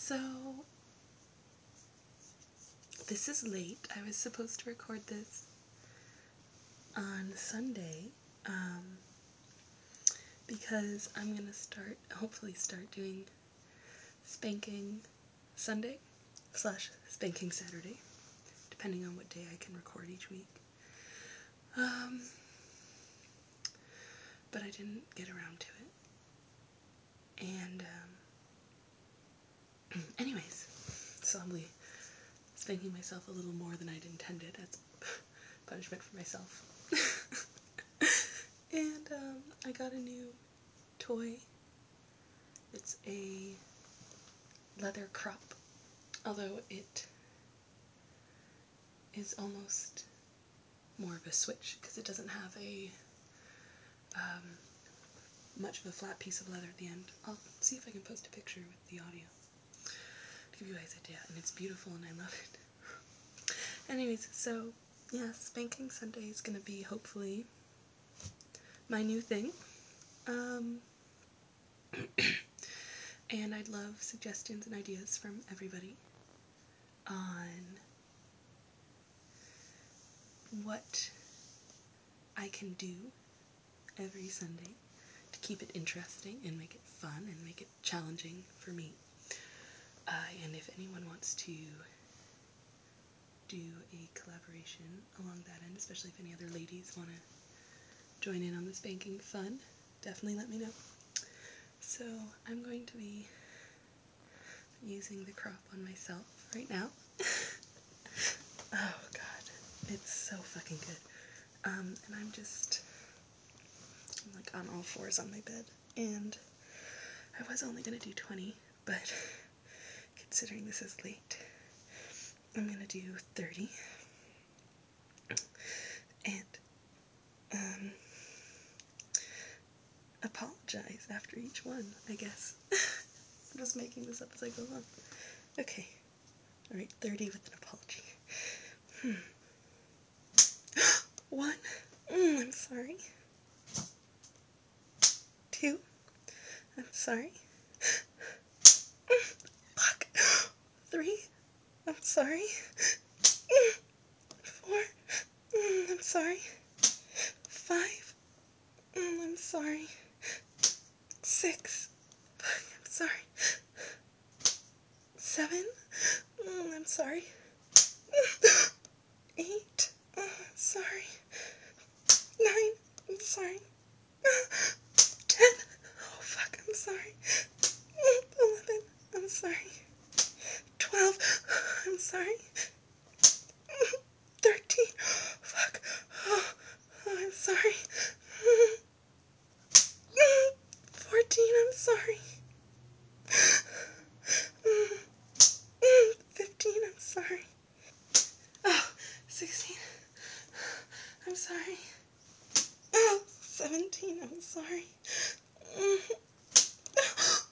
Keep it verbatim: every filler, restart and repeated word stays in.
So, this is late. I was supposed to record this on Sunday, um, because I'm gonna start, hopefully start doing Spanking Sunday slash Spanking Saturday, depending on what day I can record each week. Um, but I didn't get around to it. And, um, anyways, so I'm really spanking myself a little more than I'd intended as punishment for myself. And, um, I got a new toy. It's a leather crop, although it is almost more of a switch because it doesn't have a um, much of a flat piece of leather at the end. I'll see if I can post a picture with the audio to give you guys an idea, and it's beautiful and I love it. Anyways, so yeah, Spanking Sunday is going to be hopefully my new thing. Um, and I'd love suggestions and ideas from everybody on what I can do every Sunday to keep it interesting and make it fun and make it challenging for me. Uh, and if anyone wants to do a collaboration along that end, especially if any other ladies want to join in on the spanking fun, definitely let me know. So I'm going to be using the crop on myself right now. Oh god, it's so fucking good. Um, and I'm just, I'm like on all fours on my bed, and I was only going to do twenty, but considering this is late, I'm going to do thirty, and, um, apologize after each one, I guess. I'm just making this up as I go along. Okay, alright, thirty with an apology. Hmm. One, mm, I'm sorry. Two, I'm sorry. Mm, fuck. Three, I'm sorry. Mm, four, mm, I'm sorry. Five, mm, I'm sorry. Six, I'm sorry. Seven, mm, I'm sorry. Eight, oh, I'm sorry. Nine, I'm sorry. Ten, oh fuck, I'm sorry. Eleven, I'm sorry. Twelve, I'm sorry. Thirteen, fuck, oh, oh I'm sorry. Fourteen, I'm sorry. Fifteen, I'm sorry. Oh, sixteen, I'm sorry. Oh, seventeen, I'm sorry.